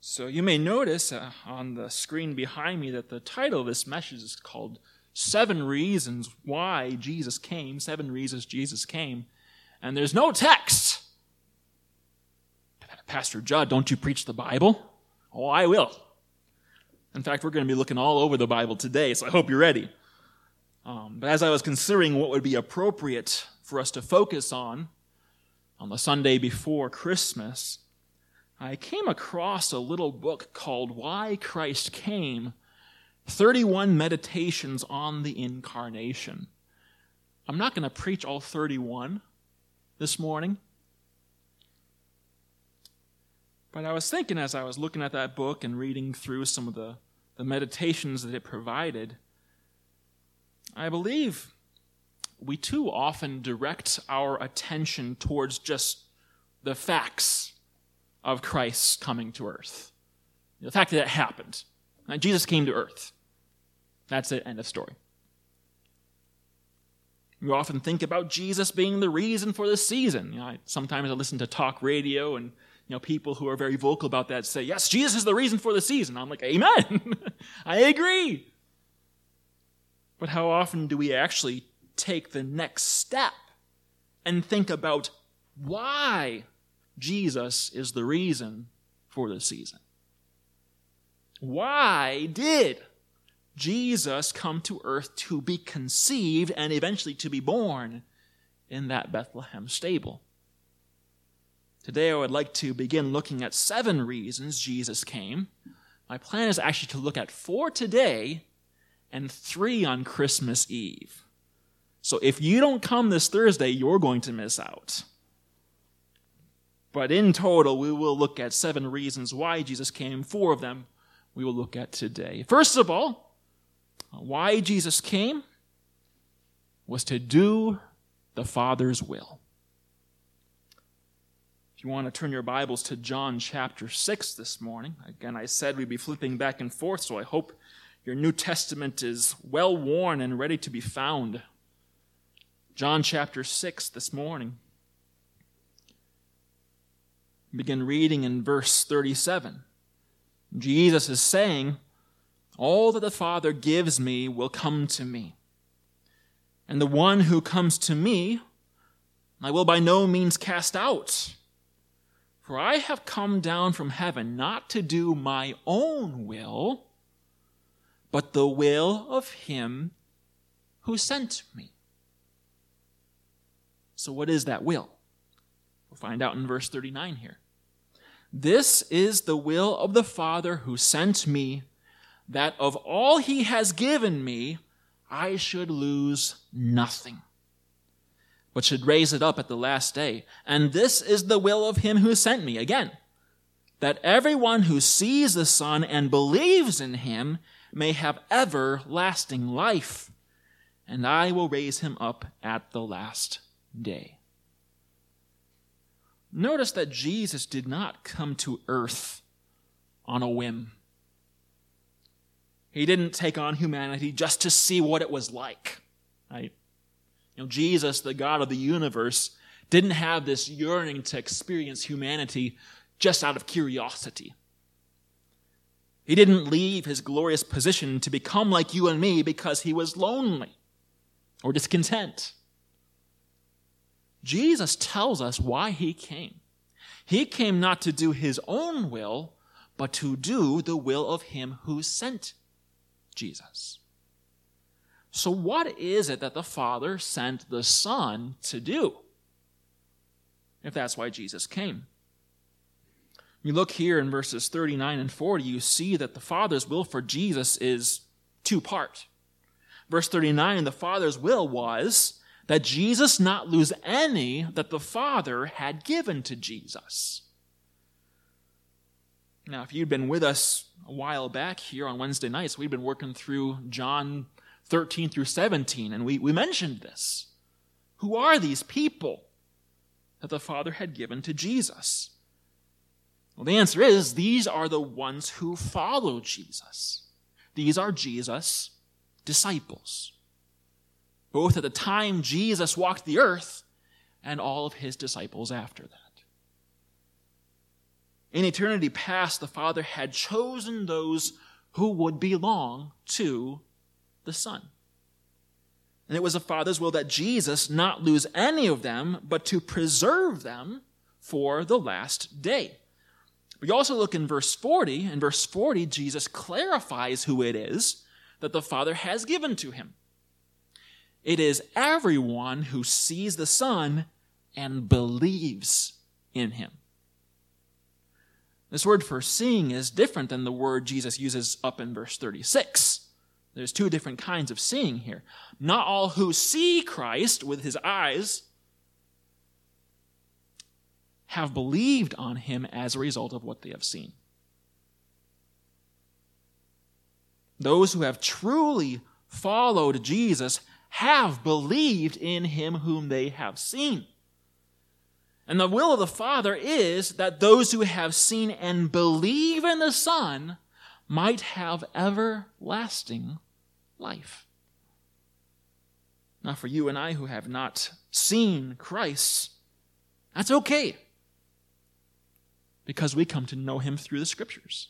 So you may notice on the screen behind me that the title of this message is called 7 Reasons Why Jesus Came, 7 Reasons Jesus Came, and there's no text. Pastor Judd, don't you preach the Bible? Oh, I will. In fact, we're going to be looking all over the Bible today, so I hope you're ready. But as I was considering what would be appropriate for us to focus on the Sunday before Christmas, I came across a little book called Why Christ Came, 31 Meditations on the Incarnation. I'm not going to preach all 31 this morning, but I was thinking as I was looking at that book and reading through some of the meditations that it provided, I believe we too often direct our attention towards just the facts of Christ's coming to earth. The fact that it happened. Jesus came to earth. That's it, end of story. We often think about Jesus being the reason for the season. Sometimes I listen to talk radio and people who are very vocal about that say, yes, Jesus is the reason for the season. I'm like, amen. I agree. But how often do we actually take the next step and think about why Jesus is the reason for the season? Why did Jesus come to earth to be conceived and eventually to be born in that Bethlehem stable? Today I would like to begin looking at 7 reasons Jesus came. My plan is actually to look at 4 today and 3 on Christmas Eve. So if you don't come this Thursday, you're going to miss out. But in total, we will look at 7 reasons why Jesus came. 4 of them we will look at today. First of all, why Jesus came was to do the Father's will. If you want to turn your Bibles to John chapter 6 this morning, again, I said we'd be flipping back and forth, so I hope your New Testament is well worn and ready to be found. John chapter 6 this morning. Begin reading in verse 37. Jesus is saying, all that the Father gives me will come to me. And the one who comes to me, I will by no means cast out. For I have come down from heaven not to do my own will, but the will of him who sent me. So what is that will? We'll find out in verse 39 here. This is the will of the Father who sent me, that of all he has given me, I should lose nothing, but should raise it up at the last day. And this is the will of him who sent me. Again, that everyone who sees the Son and believes in him may have everlasting life, and I will raise him up at the last day. Notice that Jesus did not come to earth on a whim. He didn't take on humanity just to see what it was like. Right? Jesus, the God of the universe, didn't have this yearning to experience humanity just out of curiosity. He didn't leave his glorious position to become like you and me because he was lonely or discontent. Jesus tells us why he came. He came not to do his own will, but to do the will of him who sent Jesus. So what is it that the Father sent the Son to do, if that's why Jesus came? You look here in verses 39 and 40, you see that the Father's will for Jesus is 2-part. Verse 39, the Father's will was that Jesus not lose any that the Father had given to Jesus. Now, if you'd been with us a while back here on Wednesday nights, we've been working through John 13 through 17, and we mentioned this. Who are these people that the Father had given to Jesus? Well, the answer is, these are the ones who follow Jesus. These are Jesus' disciples, both at the time Jesus walked the earth and all of his disciples after that. In eternity past, the Father had chosen those who would belong to the Son. And it was the Father's will that Jesus not lose any of them, but to preserve them for the last day. We also look in verse 40. In verse 40, Jesus clarifies who it is that the Father has given to him. It is everyone who sees the Son and believes in him. This word for seeing is different than the word Jesus uses up in verse 36. There's two different kinds of seeing here. Not all who see Christ with his eyes have believed on him as a result of what they have seen. Those who have truly followed Jesus have believed in him whom they have seen. And the will of the Father is that those who have seen and believe in the Son might have everlasting life. Now, for you and I who have not seen Christ, that's okay, because we come to know him through the Scriptures.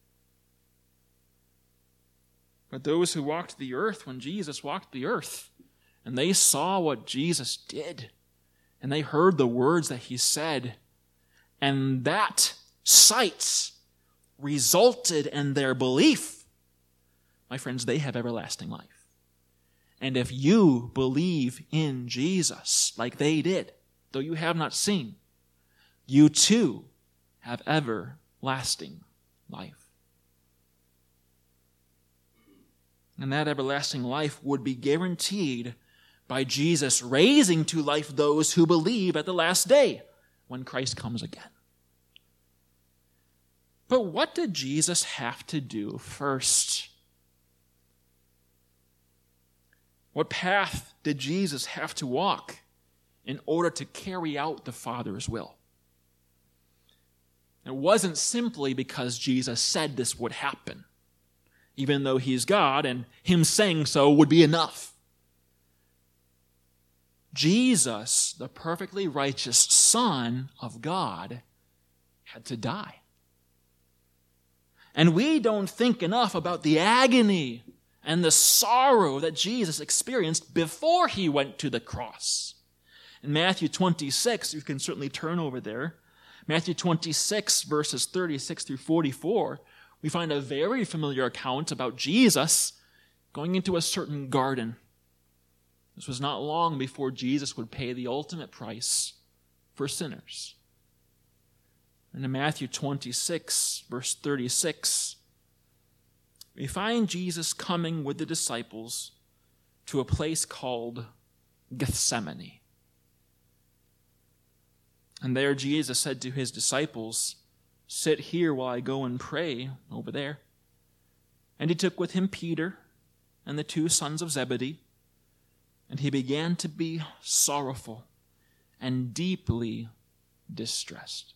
But those who walked the earth when Jesus walked the earth, and they saw what Jesus did, and they heard the words that he said, and that sight resulted in their belief, my friends, they have everlasting life. And if you believe in Jesus like they did, though you have not seen, you too have everlasting life. And that everlasting life would be guaranteed by Jesus raising to life those who believe at the last day when Christ comes again. But what did Jesus have to do first? What path did Jesus have to walk in order to carry out the Father's will? It wasn't simply because Jesus said this would happen, even though he's God and him saying so would be enough. Jesus, the perfectly righteous Son of God, had to die. And we don't think enough about the agony and the sorrow that Jesus experienced before he went to the cross. In Matthew 26, you can certainly turn over there, Matthew 26, verses 36 through 44, we find a very familiar account about Jesus going into a certain garden. This was not long before Jesus would pay the ultimate price for sinners. And in Matthew 26, verse 36, we find Jesus coming with the disciples to a place called Gethsemane. And there Jesus said to his disciples, "Sit here while I go and pray over there." And he took with him Peter and the two sons of Zebedee, and he began to be sorrowful and deeply distressed.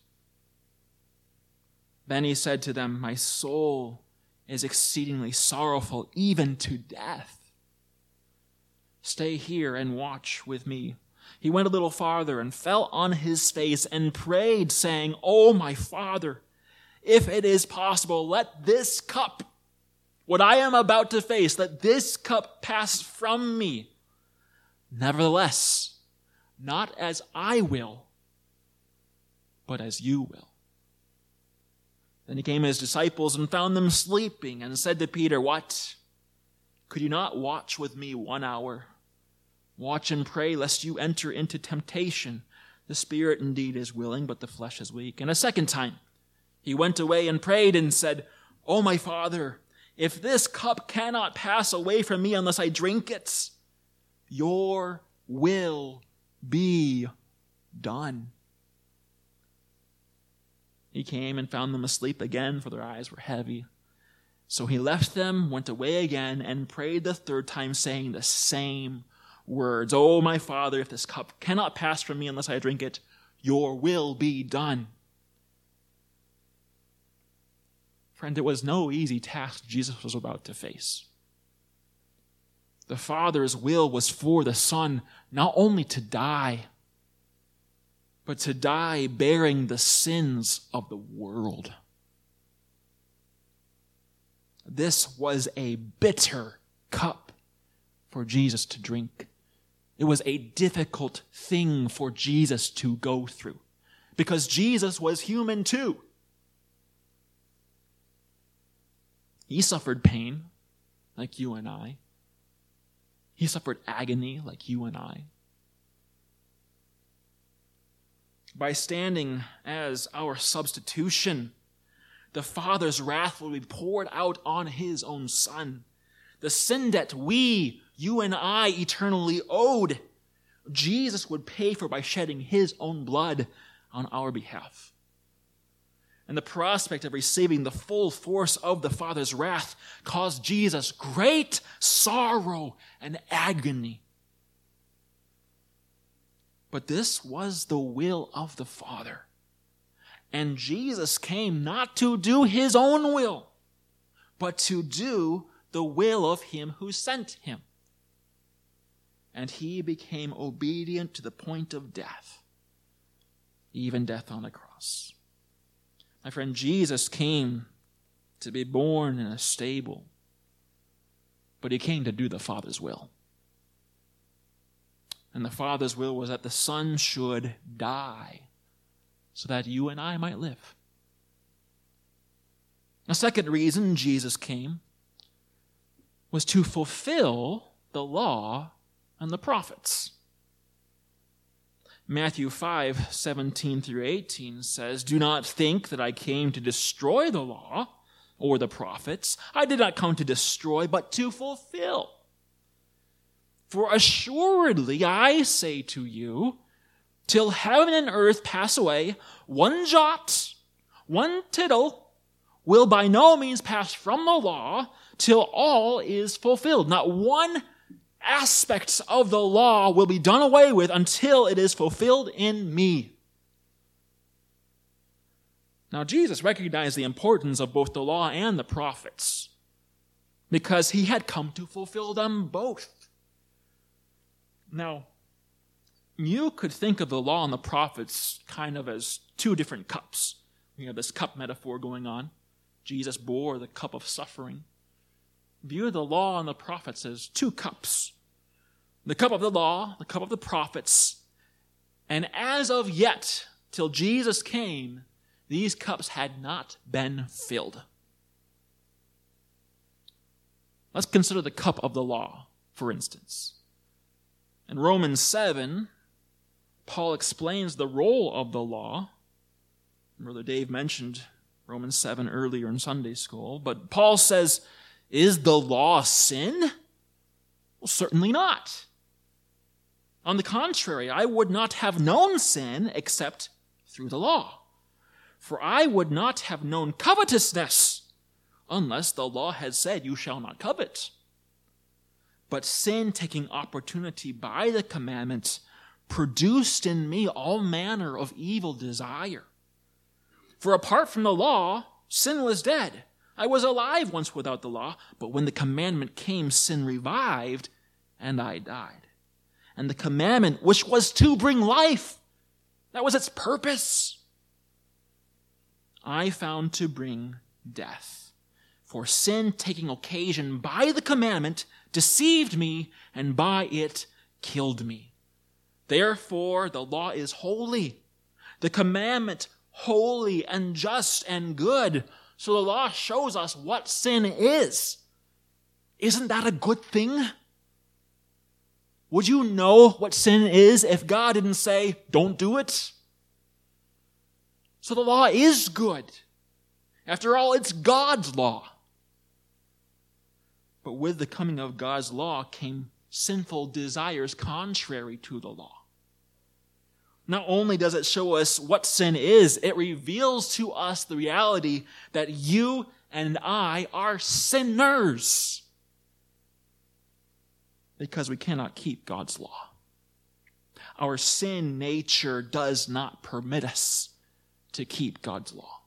Then he said to them, "My soul is exceedingly sorrowful, even to death. Stay here and watch with me." He went a little farther and fell on his face and prayed, saying, "Oh, my Father, if it is possible, let this cup, what I am about to face, let this cup pass from me. Nevertheless, not as I will, but as you will." Then he came to his disciples and found them sleeping and said to Peter, "What? Could you not watch with me 1 hour? Watch and pray lest you enter into temptation. The spirit indeed is willing, but the flesh is weak." And a second time he went away and prayed and said, "Oh, my Father, if this cup cannot pass away from me unless I drink it, your will be done." He came and found them asleep again, for their eyes were heavy. So he left them, went away again, and prayed the third time, saying the same words. "Oh, my Father, if this cup cannot pass from me unless I drink it, your will be done." Friend, it was no easy task Jesus was about to face. The Father's will was for the Son not only to die, but to die bearing the sins of the world. This was a bitter cup for Jesus to drink. It was a difficult thing for Jesus to go through, because Jesus was human too. He suffered pain like you and I. He suffered agony like you and I. By standing as our substitution, the Father's wrath will be poured out on his own Son. The sin debt you and I, eternally owed, Jesus would pay for by shedding his own blood on our behalf. And the prospect of receiving the full force of the Father's wrath caused Jesus great sorrow and agony. But this was the will of the Father. And Jesus came not to do his own will, but to do the will of him who sent him. And he became obedient to the point of death, even death on the cross. My friend, Jesus came to be born in a stable, but he came to do the Father's will. And the Father's will was that the Son should die so that you and I might live. A second reason Jesus came was to fulfill the law and the prophets. Matthew 5:17-18 says, "Do not think that I came to destroy the law or the prophets. I did not come to destroy, but to fulfill. For assuredly I say to you, till heaven and earth pass away, one jot, one tittle will by no means pass from the law till all is fulfilled." Not one aspect of the law will be done away with until it is fulfilled in me. Now, Jesus recognized the importance of both the law and the prophets because he had come to fulfill them both. Now, you could think of the law and the prophets kind of as two different cups. We have this cup metaphor going on. Jesus bore the cup of suffering. View the law and the prophets as two cups. The cup of the law, the cup of the prophets. And as of yet, till Jesus came, these cups had not been filled. Let's consider the cup of the law, for instance. In Romans 7, Paul explains the role of the law. Brother Dave mentioned Romans 7 earlier in Sunday school, but Paul says, is the law sin? Well, certainly not. On the contrary, I would not have known sin except through the law. For I would not have known covetousness unless the law had said, "You shall not covet." But sin, taking opportunity by the commandment, produced in me all manner of evil desire. For apart from the law, sin was dead. I was alive once without the law, but when the commandment came, sin revived, and I died. And the commandment, which was to bring life, that was its purpose, I found to bring death. For sin, taking occasion by the commandment, deceived me, and by it killed me. Therefore, the law is holy, the commandment holy and just and good. So the law shows us what sin is. Isn't that a good thing? Would you know what sin is if God didn't say, "Don't do it"? So the law is good. After all, it's God's law. But with the coming of God's law came sinful desires contrary to the law. Not only does it show us what sin is, it reveals to us the reality that you and I are sinners because we cannot keep God's law. Our sin nature does not permit us to keep God's law.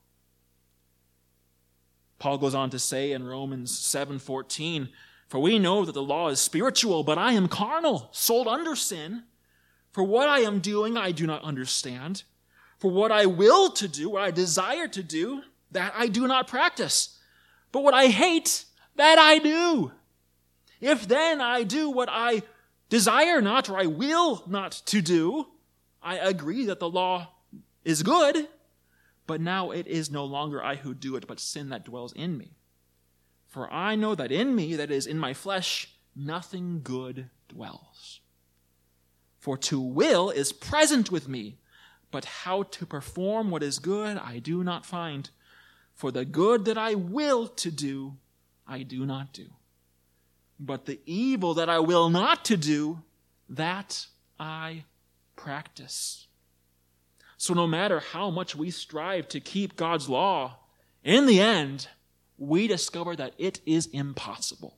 Paul goes on to say in Romans 7:14, "For we know that the law is spiritual, but I am carnal, sold under sin. For what I am doing, I do not understand. For what I will to do, what I desire to do, that I do not practice. But what I hate, that I do. If then I do what I desire not, or I will not to do, I agree that the law is good, but now it is no longer I who do it, but sin that dwells in me. For I know that in me, that is, in my flesh, nothing good dwells. For to will is present with me, but how to perform what is good I do not find. For the good that I will to do, I do not do. But the evil that I will not to do, that I practice. So no matter how much we strive to keep God's law, in the end, we discover that it is impossible.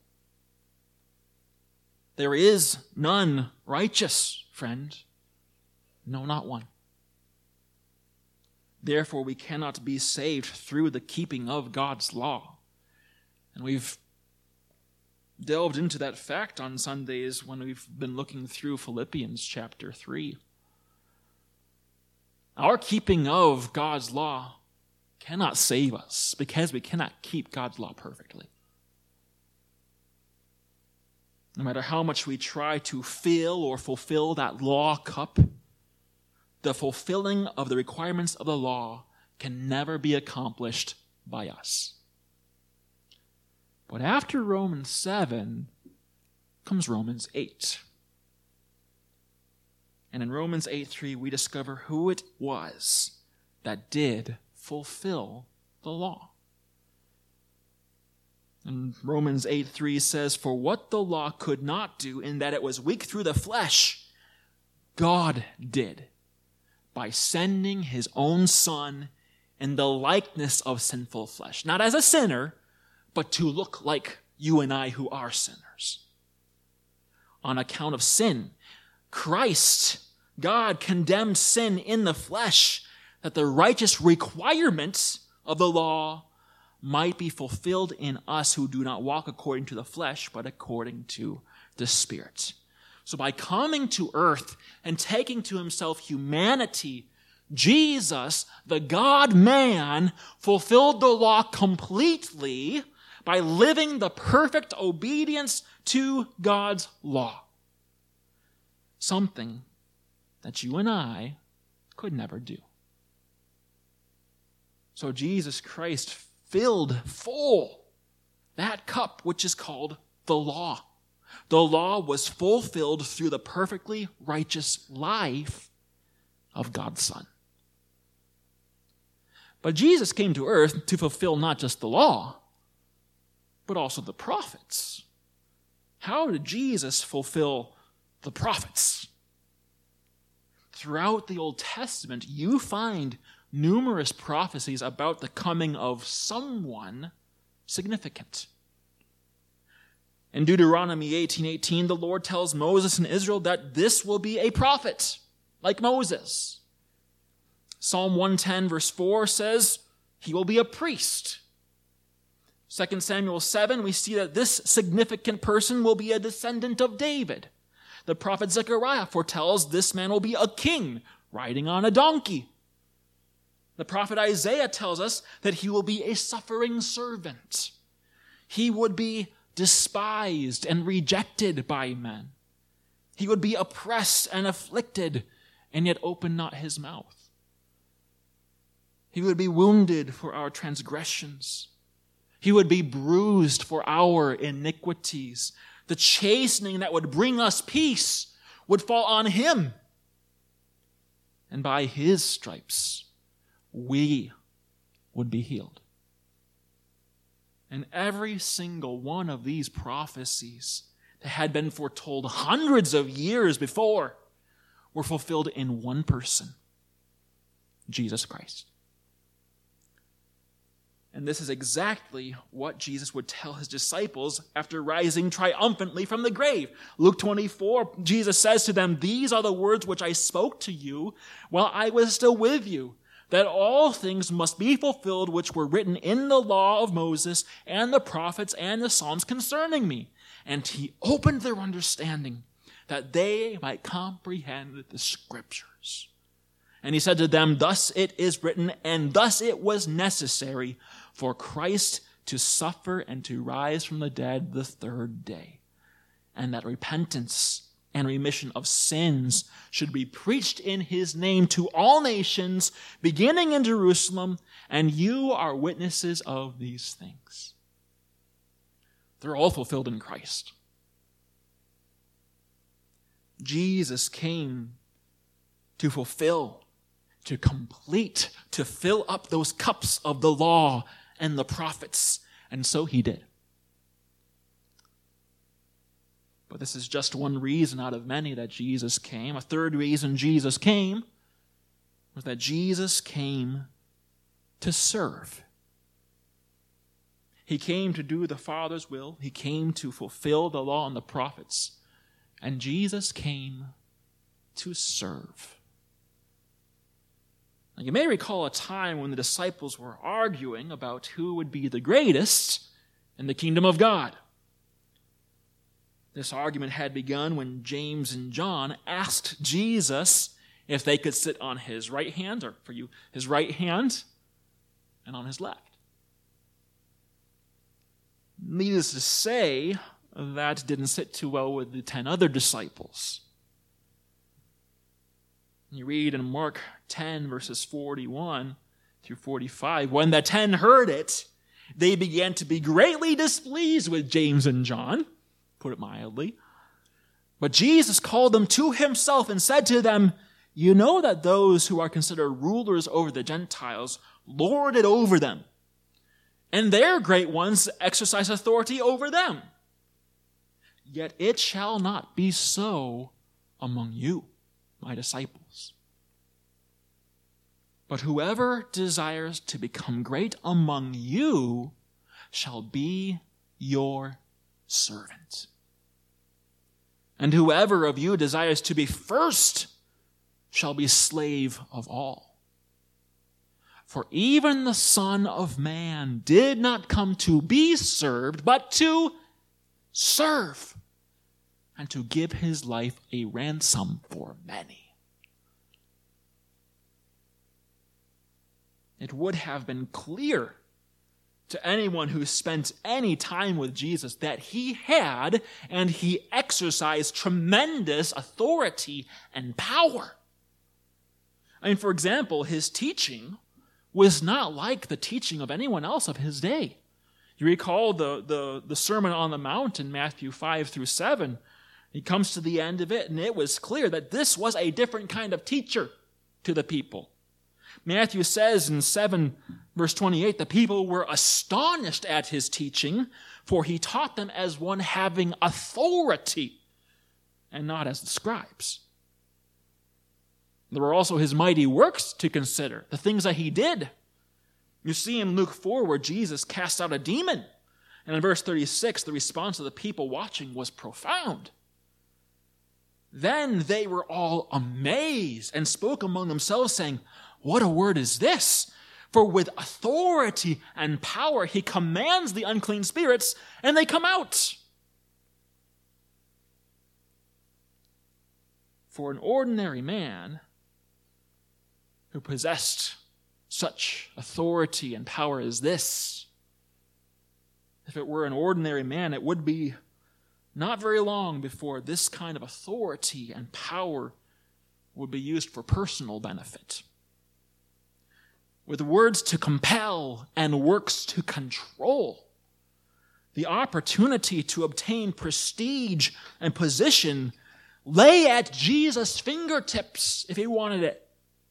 There is none righteous, friend. No, not one. Therefore, we cannot be saved through the keeping of God's law. And we've delved into that fact on Sundays when we've been looking through Philippians chapter 3. Our keeping of God's law cannot save us because we cannot keep God's law perfectly. No matter how much we try to fill or fulfill that law cup, the fulfilling of the requirements of the law can never be accomplished by us. But after Romans 7 comes Romans 8. And in Romans 8:3, we discover who it was that did fulfill the law. And Romans 8:3 says, For what the law could not do in that it was weak through the flesh, God did, by sending his own Son in the likeness of sinful flesh. Not as a sinner, but to look like you and I who are sinners. On account of sin, Christ, God condemned sin in the flesh, that the righteous requirements of the law might be fulfilled in us who do not walk according to the flesh, but according to the Spirit. So by coming to earth and taking to himself humanity, Jesus, the God-man, fulfilled the law completely by living the perfect obedience to God's law. Something that you and I could never do. So Jesus Christ filled full that cup which is called the law. The law was fulfilled through the perfectly righteous life of God's Son. But Jesus came to earth to fulfill not just the law, but also the prophets. How did Jesus fulfill the prophets? Throughout the Old Testament, you find numerous prophecies about the coming of someone significant. In Deuteronomy 18:18, the Lord tells Moses and Israel that this will be a prophet, like Moses. Psalm 110 verse 4 says he will be a priest. 2 Samuel 7, we see that this significant person will be a descendant of David. The prophet Zechariah foretells this man will be a king riding on a donkey. The prophet Isaiah tells us that he will be a suffering servant. He would be despised and rejected by men. He would be oppressed and afflicted, and yet open not his mouth. He would be wounded for our transgressions. He would be bruised for our iniquities. The chastening that would bring us peace would fall on him. And by his stripes, we would be healed. And every single one of these prophecies that had been foretold hundreds of years before were fulfilled in one person, Jesus Christ. And this is exactly what Jesus would tell his disciples after rising triumphantly from the grave. Luke 24, Jesus says to them, "These are the words which I spoke to you while I was still with you, that all things must be fulfilled which were written in the law of Moses and the prophets and the Psalms concerning me." And he opened their understanding that they might comprehend the Scriptures. And he said to them, thus it is written, and thus it was necessary for Christ to suffer and to rise from the dead the third day, and that repentance and remission of sins should be preached in his name to all nations, beginning in Jerusalem, and you are witnesses of these things. They're all fulfilled in Christ. Jesus came to fulfill, to complete, to fill up those cups of the law and the prophets, and so he did. But this is just one reason out of many that Jesus came. A third reason Jesus came was that Jesus came to serve. He came to do the Father's will. He came to fulfill the law and the prophets. And Jesus came to serve. Now, you may recall a time when the disciples were arguing about who would be the greatest in the kingdom of God. This argument had begun when James and John asked Jesus if they could sit on his right hand, or for you, his right hand, and on his left. Needless to say, that didn't sit too well with the 10 other disciples. You read in Mark 10, verses 41 through 45, when the 10 heard it, they began to be greatly displeased with James and John, put it mildly. But Jesus called them to himself and said to them, you know that those who are considered rulers over the Gentiles lord it over them, and their great ones exercise authority over them. Yet it shall not be so among you, my disciples. But whoever desires to become great among you shall be your servant. And whoever of you desires to be first shall be slave of all. For even the Son of Man did not come to be served, but to serve, and to give his life a ransom for many. It would have been clear to anyone who spent any time with Jesus that he had and he exercised tremendous authority and power. I mean, for example, his teaching was not like the teaching of anyone else of his day. You recall the Sermon on the Mount in Matthew 5 through 7. He comes to the end of it, and it was clear that this was a different kind of teacher to the people. Matthew says in 7 verse 28, the people were astonished at his teaching, for he taught them as one having authority, and not as the scribes. There were also his mighty works to consider, the things that he did. You see in Luke 4 where Jesus cast out a demon. And in verse 36, the response of the people watching was profound. Then they were all amazed and spoke among themselves, saying, what a word is this? For with authority and power he commands the unclean spirits, and they come out. For an ordinary man who possessed such authority and power as this, if it were an ordinary man, it would be not very long before this kind of authority and power would be used for personal benefit. With words to compel and works to control, the opportunity to obtain prestige and position lay at Jesus' fingertips if he wanted it.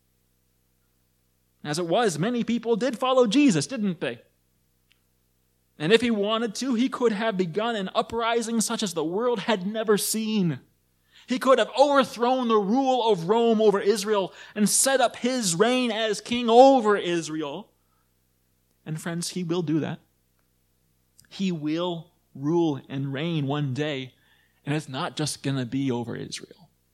As it was, many people did follow Jesus, didn't they? And if he wanted to, he could have begun an uprising such as the world had never seen. He could have overthrown the rule of Rome over Israel and set up his reign as king over Israel. And friends, he will do that. He will rule and reign one day, and it's not just going to be over Israel.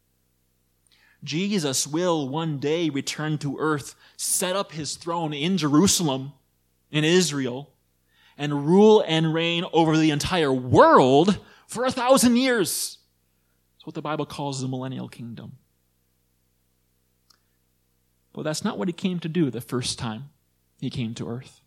Jesus will one day return to earth, set up his throne in Jerusalem, in Israel, and rule and reign over the entire world for 1,000 years. It's what the Bible calls the millennial kingdom. But that's not what he came to do the first time he came to earth.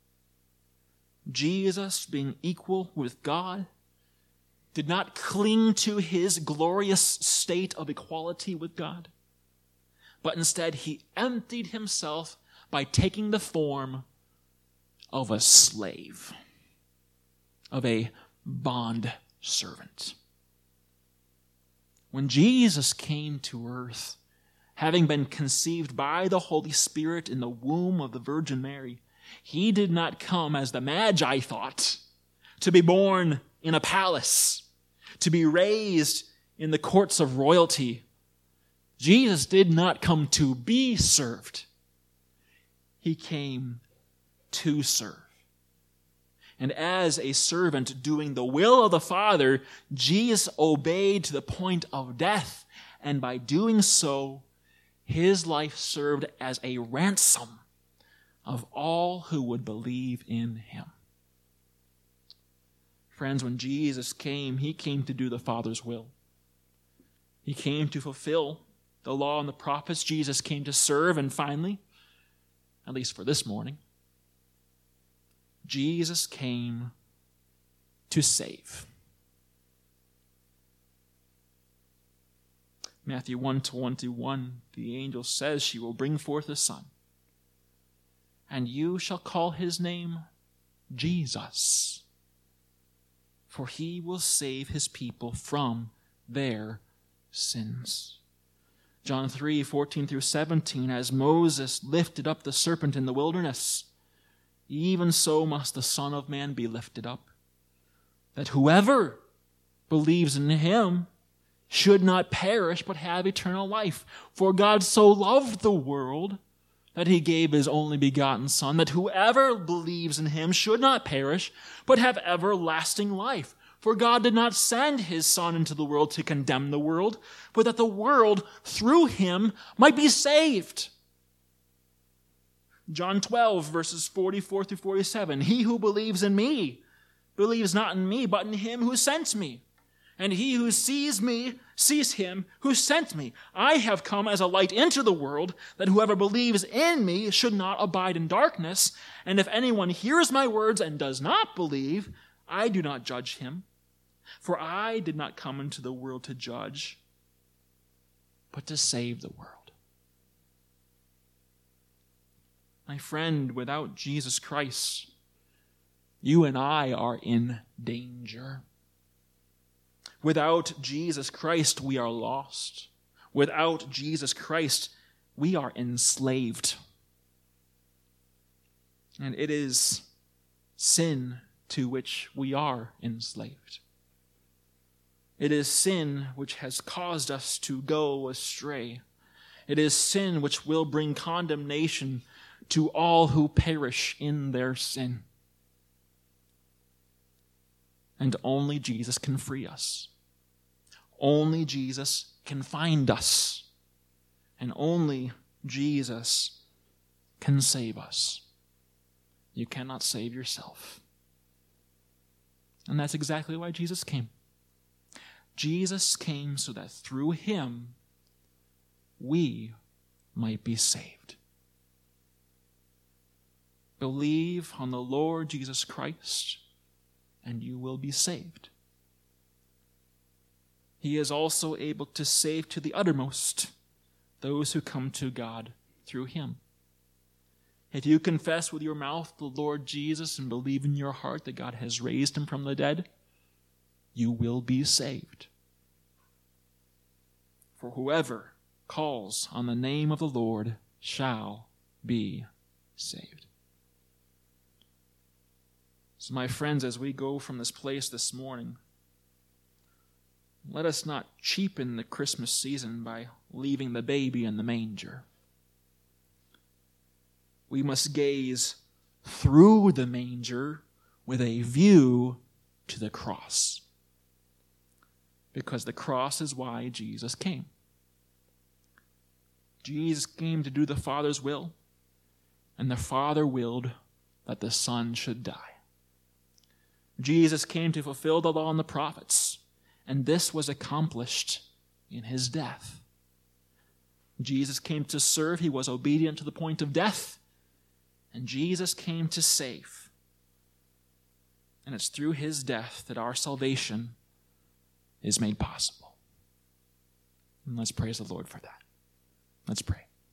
Jesus, being equal with God, did not cling to his glorious state of equality with God, but instead he emptied himself by taking the form of a slave, of a bond servant. When Jesus came to earth, having been conceived by the Holy Spirit in the womb of the Virgin Mary, he did not come as the Magi thought, to be born in a palace, to be raised in the courts of royalty. Jesus did not come to be served. He came to serve. And as a servant doing the will of the Father, Jesus obeyed to the point of death. And by doing so, his life served as a ransom of all who would believe in him. Friends, when Jesus came, he came to do the Father's will. He came to fulfill the law and the prophets. Jesus came to serve, and finally, at least for this morning, Jesus came to save. Matthew 1:21, the angel says, "She will bring forth a son, and you shall call his name Jesus, for he will save his people from their sins." John 3:14-17, as Moses lifted up the serpent in the wilderness, even so must the Son of Man be lifted up, that whoever believes in him should not perish but have eternal life. For God so loved the world that he gave his only begotten Son, that whoever believes in him should not perish but have everlasting life. For God did not send his Son into the world to condemn the world, but that the world through him might be saved. John 12:44-47, "He who believes in me believes not in me, but in him who sent me. And he who sees me sees him who sent me. I have come as a light into the world, that whoever believes in me should not abide in darkness. And if anyone hears my words and does not believe, I do not judge him. For I did not come into the world to judge, but to save the world." My friend, without Jesus Christ, you and I are in danger. Without Jesus Christ, we are lost. Without Jesus Christ, we are enslaved. And it is sin to which we are enslaved. It is sin which has caused us to go astray. It is sin which will bring condemnation to all who perish in their sin. And only Jesus can free us. Only Jesus can find us. And only Jesus can save us. You cannot save yourself. And that's exactly why Jesus came. Jesus came so that through him we might be saved. Believe on the Lord Jesus Christ, and you will be saved. He is also able to save to the uttermost those who come to God through him. If you confess with your mouth the Lord Jesus and believe in your heart that God has raised him from the dead, you will be saved. For whoever calls on the name of the Lord shall be saved. So, my friends, as we go from this place this morning, let us not cheapen the Christmas season by leaving the baby in the manger. We must gaze through the manger with a view to the cross. Because the cross is why Jesus came. Jesus came to do the Father's will, and the Father willed that the Son should die. Jesus came to fulfill the law and the prophets, and this was accomplished in his death. Jesus came to serve. He was obedient to the point of death. And Jesus came to save. And it's through his death that our salvation is made possible. And let's praise the Lord for that. Let's pray.